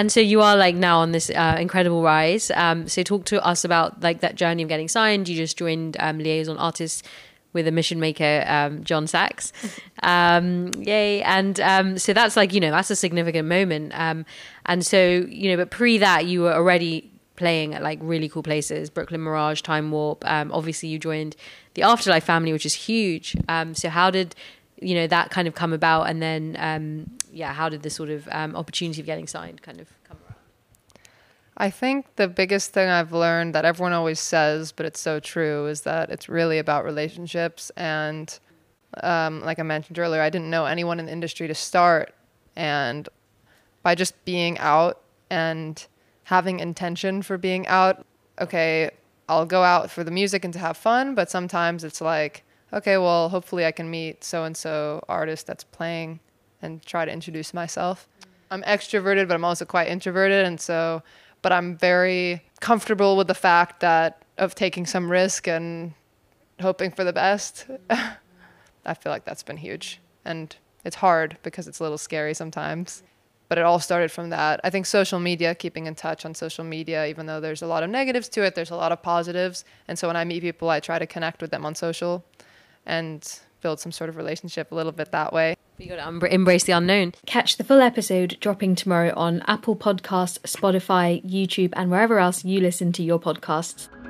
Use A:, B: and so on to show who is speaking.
A: And so you are like now on this incredible rise. So talk to us about like that journey of getting signed. You just joined Liaison Artists with a mission maker, John Sachs. Yay. And so that's like, that's a significant moment. And so, but pre that you were already playing at like really cool places, Brooklyn Mirage, Time Warp. Obviously you joined the Afterlife family, which is huge. So how did, that kind of come about? And then, how did the sort of opportunity of getting signed kind of come around?
B: I think the biggest thing I've learned that everyone always says, but it's so true, is that it's really about relationships. And like I mentioned earlier, I didn't know anyone in the industry to start. And by just being out and having intention for being out, okay, I'll go out for the music and to have fun, but sometimes it's like, okay, well, hopefully I can meet so-and-so artist that's playing and try to introduce myself. I'm extroverted, but I'm also quite introverted. But I'm very comfortable with the fact that of taking some risk and hoping for the best. I feel like that's been huge. And it's hard because it's a little scary sometimes. But it all started from that. I think social media, keeping in touch on social media, even though there's a lot of negatives to it, there's a lot of positives. And so when I meet people, I try to connect with them on social and build some sort of relationship a little bit that way.
A: You got to embrace the unknown. Catch the full episode dropping tomorrow on Apple Podcasts, Spotify, YouTube, and wherever else you listen to your podcasts.